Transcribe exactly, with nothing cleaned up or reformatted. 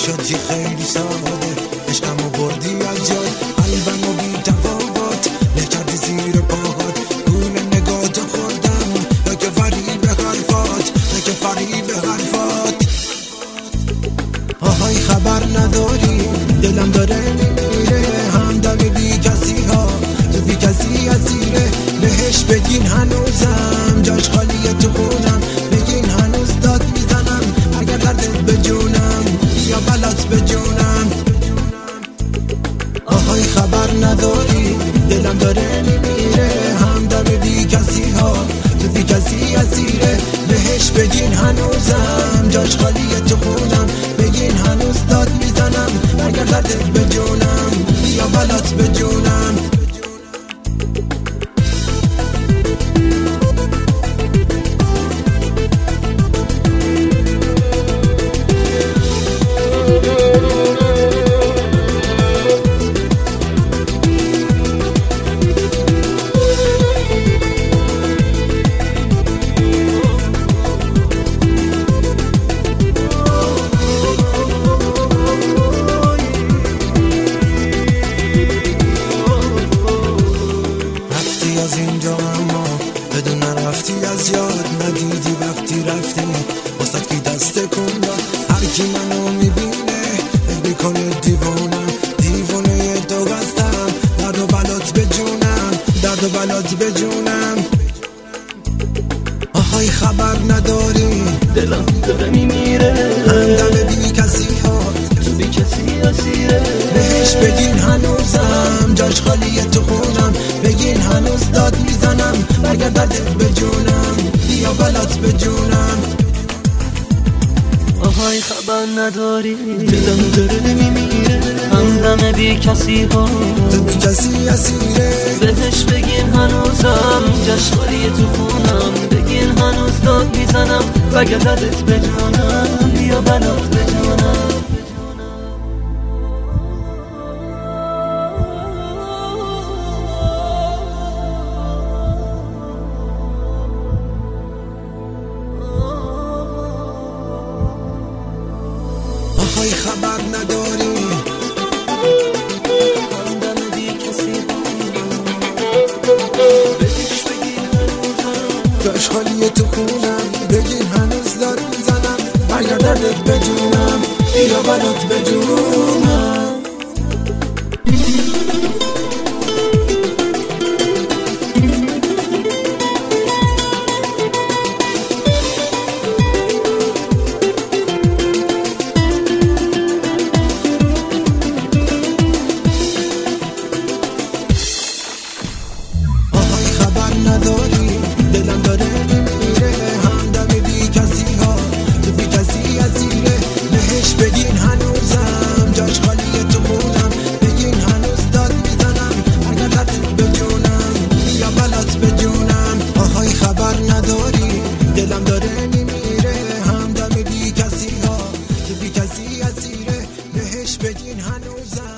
شدی خیلی ساده، عشقمو بردی از جای قلبمو بی تفاوت له کردی زیر پاهات. گول نگاهتو خوردم یا که فریب حرفات، یا که فریب حرفات. آهای خبر نداری دلم داره میمیره، همدم بی کسی ها تو بی کسی اسیره. بهش بگین هنوزم جاش خالیه تو خونم، بگین هنوز داد میزنم اگر دردت به جونم یا بلات به جونم. آهای خبر نداری دلم داره میمیره، همدم بی کسی ها تو بی کسی اسیره. بهش بگین هنوزم جاش خالیه تو خونم، بگین هنوز داد میزنم اگر دردت به جونم یا بلات به جونم. از اینجا اما بدون رفتی از یاد، ندیدی وقتی رفتی واسه کی دست کن داد. هر کی منو میبینه فکر میکنه دیوانم، دیوانه تو بستم درد و بلات به جونم، درد و بلات به جونم. آهای خبر نداری دلم داره میمیره، همدم بی کسی ها تو بی کسی اسیره. بهش بگین هنوزم جاش خالیه تو خونم، بگین هنوز داد میزنم اگر دردت به جونم یا بلات به جونم. آهای خبر نداری دلم داره میمیره، همدم بی کسی ها تو بی کسی اسیره. بهش بگین هنوزم جاش خالیه تو خونم، بگین هنوز داد میزنم اگر دردت به جونم یا بلات به جونم. آهای خبر نداری همدم بی کسی بهش بگین هنوزم جاش خالیه تو خونم، بگین هنوز داد میزنم اگر دردت به جونم یا بلات به جونم. نداری دلم داره میمیره، همدم بی کسی ها تو بی کسی اسیره. بهش بگین هنوزم جاش خالیه تو خونم، بگین هنوز داد میزنم اگر دردت به جونم یا بلات به جونم. آهای خبر نداری دلم داره میمیره، همدم بی کسی ها تو بی کسی اسیره. بهش بگین هنوزم